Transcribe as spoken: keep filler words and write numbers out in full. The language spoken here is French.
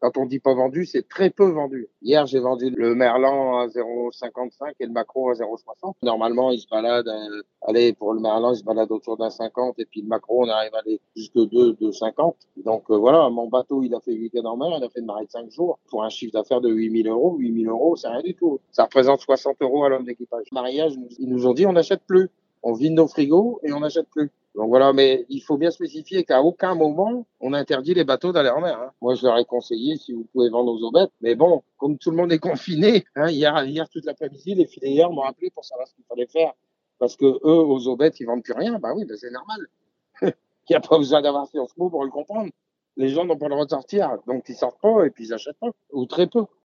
Quand on dit pas vendu, c'est très peu vendu. Hier, j'ai vendu le merlan à zéro virgule cinquante-cinq et le maquereau à zéro virgule soixante. Normalement, il se balade, euh, allez, pour le merlan, il se balade autour d'un cinquante et puis le maquereau, on arrive à aller jusque deux, deux cinquante. Donc euh, voilà, mon bateau, il a fait huit week-ends en mer, il a fait une marée de cinq jours pour un chiffre d'affaires de huit mille euros. huit mille euros, c'est rien du tout. Ça représente soixante euros à l'homme d'équipage. Mariage, ils nous ont dit, on n'achète plus. On vide nos frigos et on n'achète plus. Donc voilà, mais il faut bien spécifier qu'à aucun moment, on interdit les bateaux d'aller en mer. Hein. Moi, je leur ai conseillé si vous pouvez vendre aux aubettes. Mais bon, comme tout le monde est confiné, hein, hier, hier toute l'après-midi, les filières m'ont appelé pour savoir ce qu'il fallait faire. Parce que eux, aux aubettes, ils vendent plus rien. Bah oui, bah c'est normal. Il n'y a pas besoin d'avoir Sciences Po pour le comprendre. Les gens n'ont pas le droit de sortir. Donc, ils sortent pas et puis ils achètent pas. Ou très peu.